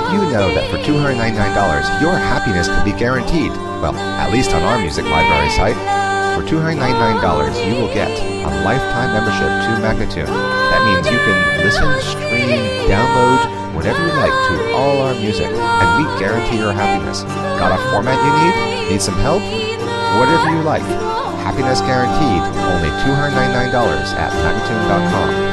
Did you know that for $299, your happiness can be guaranteed? Well, at least on our music library site. For $299, you will get a lifetime membership to Magnatune. That means you can listen, stream, download, whatever you like to all our music, and we guarantee your happiness. Got a format you need? Need some help? Whatever you like. Happiness guaranteed. Only $299 at Magnatune.com.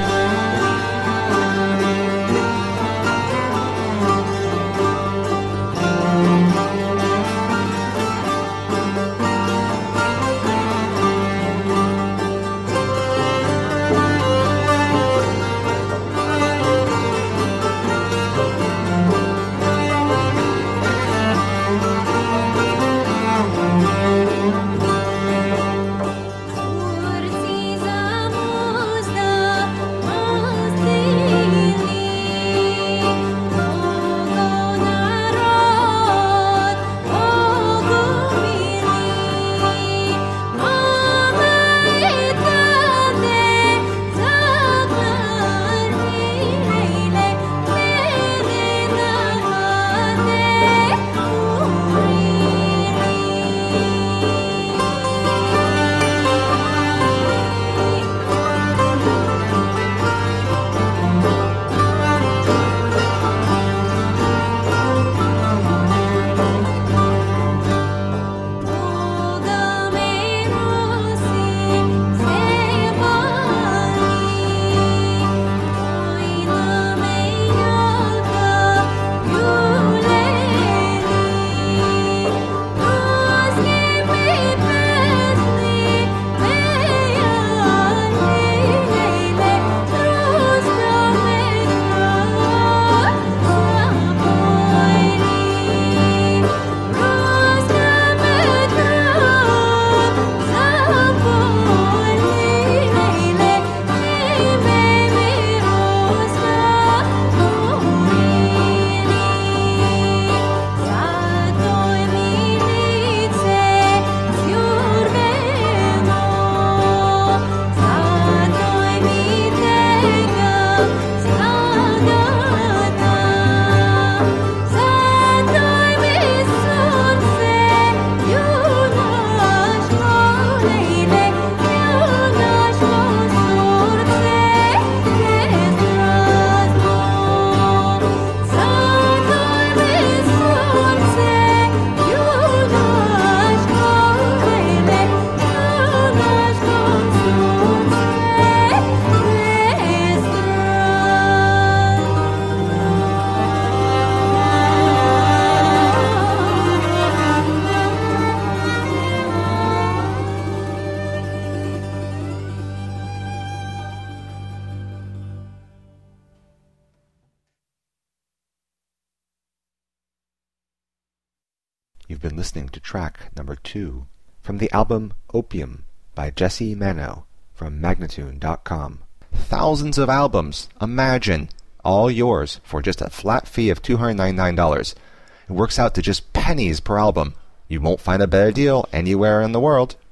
You've been listening to track number 2 from the album Opium by Jesse Mano from Magnatune.com. Thousands of albums, imagine, all yours for just a flat fee of $299. It works out to just pennies per album. You won't find a better deal anywhere in the world.